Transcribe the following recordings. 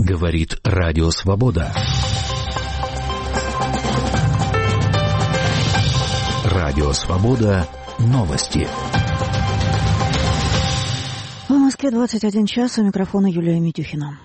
Говорит Радио Свобода. Радио Свобода. Новости. В Москве 21 час. У микрофона Юлия Митюхина.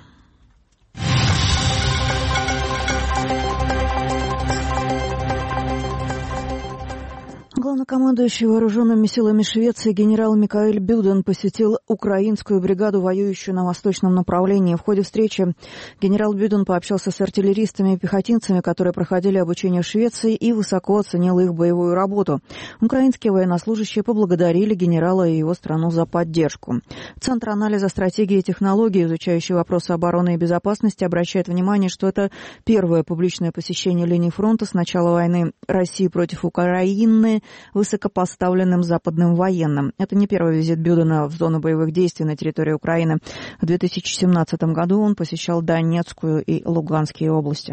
Главнокомандующий вооруженными силами Швеции генерал Микаэль Бюден посетил украинскую бригаду, воюющую на восточном направлении. В ходе встречи генерал Бюден пообщался с артиллеристами и пехотинцами, которые проходили обучение в Швеции, и высоко оценил их боевую работу. Украинские военнослужащие поблагодарили генерала и его страну за поддержку. Центр анализа стратегии и технологий, изучающий вопросы обороны и безопасности, обращает внимание, что это первое публичное посещение линии фронта с начала войны России против Украины высокопоставленным западным военным. Это не первый визит Бюдена в зону боевых действий на территории Украины. В 2017 году он посещал Донецкую и Луганские области.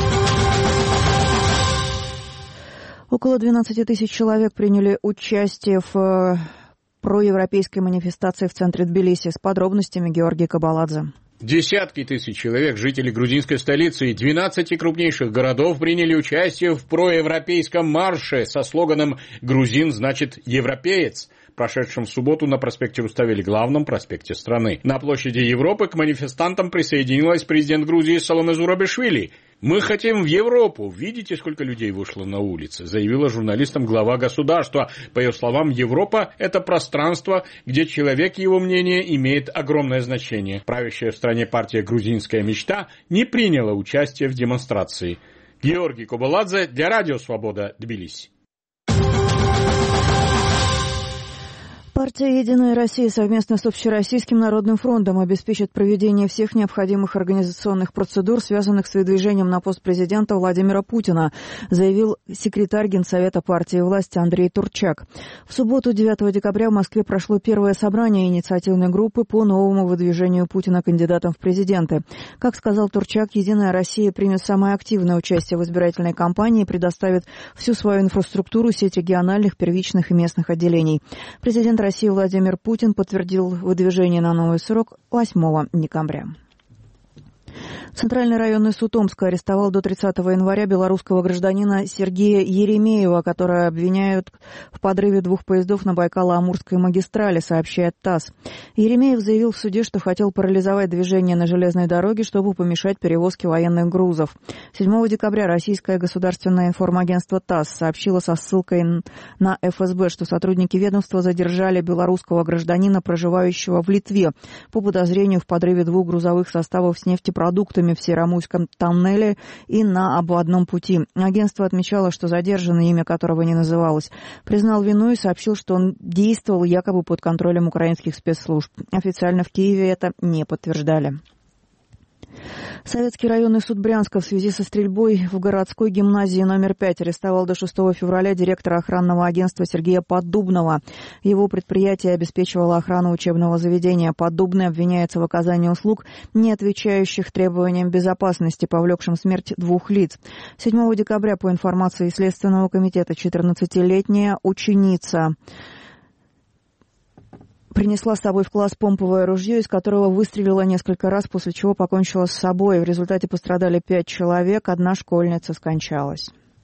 Около 12 тысяч человек приняли участие в проевропейской манифестации в центре Тбилиси. С подробностями Георгий Кабаладзе. Десятки тысяч человек, жителей грузинской столицы и 12 крупнейших городов приняли участие в проевропейском марше со слоганом «Грузин значит европеец», прошедшем в субботу на проспекте Руставели, главном проспекте страны. На площади Европы к манифестантам присоединилась президент Грузии Саломе Зурабишвили. «Мы хотим в Европу. Видите, сколько людей вышло на улицы», заявила журналистам глава государства. По ее словам, Европа – это пространство, где человек и его мнение имеет огромное значение. Правящая в стране партия «Грузинская мечта» не приняла участие в демонстрации. Георгий Кабаладзе для Радио Свобода, Тбилиси. Партия «Единая Россия» совместно с Общероссийским народным фронтом обеспечит проведение всех необходимых организационных процедур, связанных с выдвижением на пост президента Владимира Путина, заявил секретарь Генсовета партии власти Андрей Турчак. В субботу, 9 декабря, в Москве прошло первое собрание инициативной группы по новому выдвижению Путина кандидатом в президенты. Как сказал Турчак, «Единая Россия» примет самое активное участие в избирательной кампании и предоставит всю свою инфраструктуру, сеть региональных, первичных и местных отделений. Президент России Владимир Путин подтвердил выдвижение на новый срок 8 декабря. Центральный районный суд Омска арестовал до 30 января белорусского гражданина Сергея Еремеева, которого обвиняют в подрыве 2 поездов на Байкало-Амурской магистрали, сообщает ТАСС. Еремеев заявил в суде, что хотел парализовать движение на железной дороге, чтобы помешать перевозке военных грузов. 7 декабря российское государственное информагентство ТАСС сообщило со ссылкой на ФСБ, что сотрудники ведомства задержали белорусского гражданина, проживающего в Литве, по подозрению в подрыве 2 грузовых составов с нефтепродуктами в Серомуйском тоннеле и на обводном пути. Агентство отмечало, что задержанный, имя которого не называлось, признал вину и сообщил, что он действовал якобы под контролем украинских спецслужб. Официально в Киеве это не подтверждали. Советский районный суд Брянска в связи со стрельбой в городской гимназии номер 5 арестовал до 6 февраля директора охранного агентства Сергея Поддубного. Его предприятие обеспечивало охрану учебного заведения. Поддубный обвиняется в оказании услуг, не отвечающих требованиям безопасности, повлекшим смерть 2 лиц. 7 декабря, по информации Следственного комитета, 14-летняя ученица принесла с собой в класс помповое ружье, из которого выстрелила несколько раз, после чего покончила с собой. В результате пострадали 5 человек, 1 школьница скончалась.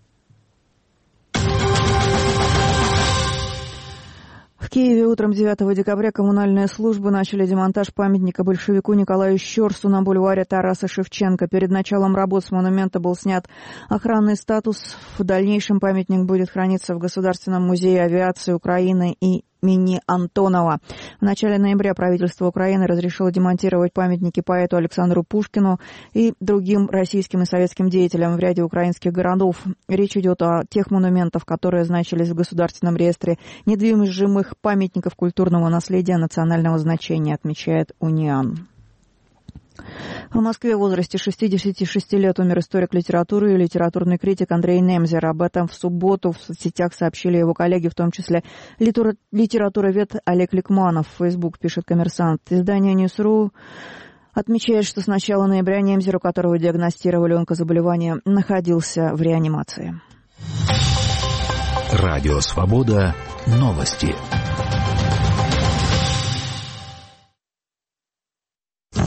В Киеве утром 9 декабря коммунальные службы начали демонтаж памятника большевику Николаю Щорсу на бульваре Тараса Шевченко. Перед началом работ с монумента был снят охранный статус. В дальнейшем памятник будет храниться в Государственном музее авиации Украины и имени Антонова. В начале ноября правительство Украины разрешило демонтировать памятники поэту Александру Пушкину и другим российским и советским деятелям в ряде украинских городов. Речь идет о тех монументах, которые значились в Государственном реестре недвижимых памятников культурного наследия национального значения, отмечает УНИАН. В Москве в возрасте 66 лет умер историк литературы и литературный критик Андрей Немзер. Об этом в субботу в соцсетях сообщили его коллеги, в том числе литературовед Олег Ликманов. В Facebook пишет «Коммерсант». Издание News.ru отмечает, что с начала ноября Немзер, у которого диагностировали онкозаболевание, находился в реанимации. Радио Свобода. Новости.